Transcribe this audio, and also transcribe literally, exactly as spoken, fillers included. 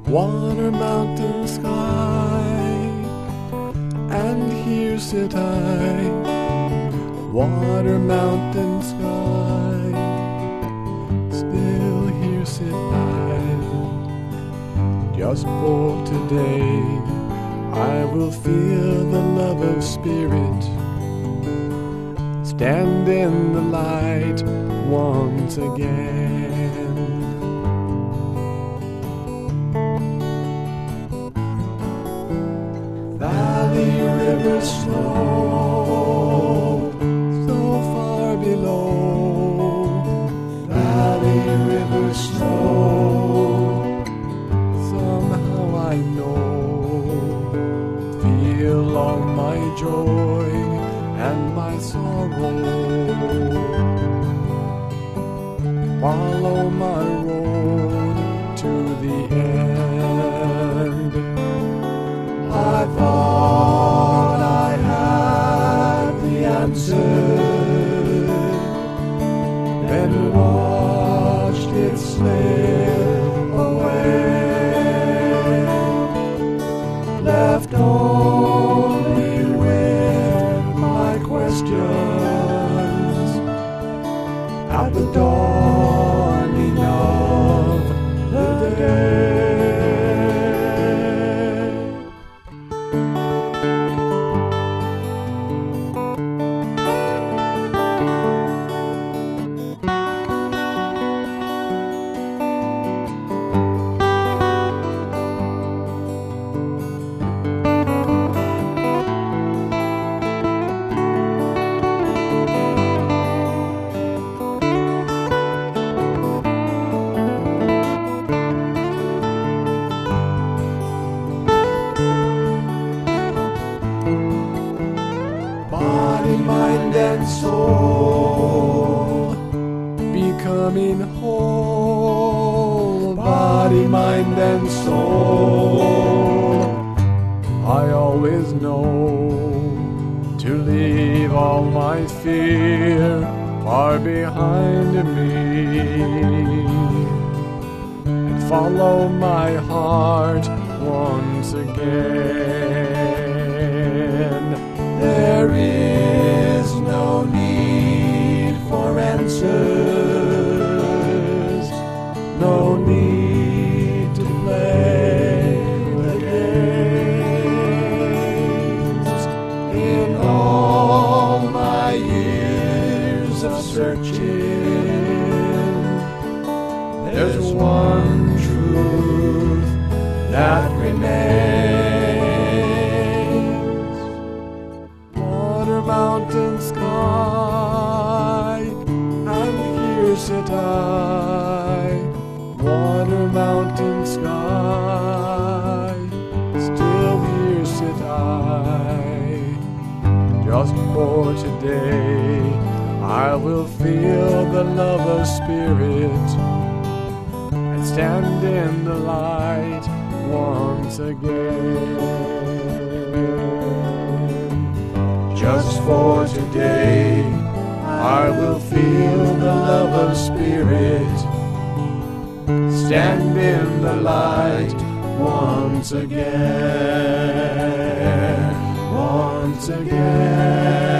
water, mountain, sky, and here sit I, water, mountain, sky, still here sit I. Just for today I will feel the love of spirit, stand in the light once again. Valley, river, snow, so far below. Valley, river, snow, somehow I know. Feel all my joy and my sorrow. Follow my road to the end. I thought I had the answer, then watched it slip away, left only with my questions at the dawning of the day. Body, mind, and soul becoming whole. Body, mind, and soul. I always know to leave all my fear far behind me and follow my heart once again. There is no need for answers, no need to play the games. In all my years of searching, there's one truth that remains. Mountain, sky, and here sit I, water, mountain, sky, still here sit I. Just for today I will feel the love of spirit and stand in the light once again. Just for today I will feel the love of spirit, stand in the light once again, once again.